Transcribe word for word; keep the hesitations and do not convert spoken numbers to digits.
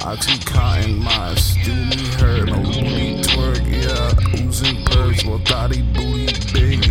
Oxycontin, my steamy hurt, no booty twerk, yeah. Oozing perks, well thotty booty big.